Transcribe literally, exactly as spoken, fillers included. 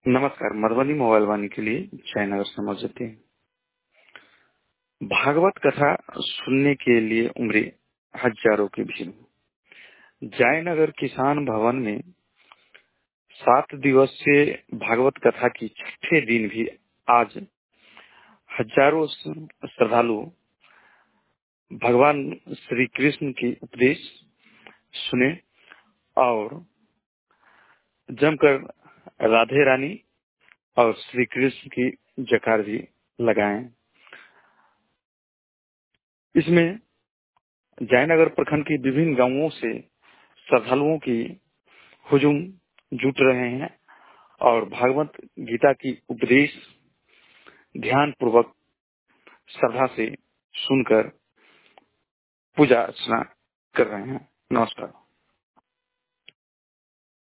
नमस्कार। मधुबनी मोबाइल वाणी के लिए जयनगर से मौजूद है। भागवत कथा सुनने के लिए उमड़े हजारों की भीड़। जयनगर किसान भवन में सात दिवसीय भागवत कथा की छठे दिन भी आज हजारों श्रद्धालु भगवान श्री कृष्ण की उपदेश सुने और जमकर राधे रानी और श्री कृष्ण की जयकार भी लगाएं। इसमें जयनगर प्रखंड के विभिन्न गांवों से श्रद्धालुओं की हुजूम जुट रहे हैं और भागवत गीता की उपदेश ध्यान पूर्वक श्रद्धा से सुनकर पूजा अर्चना कर रहे हैं। नमस्कार।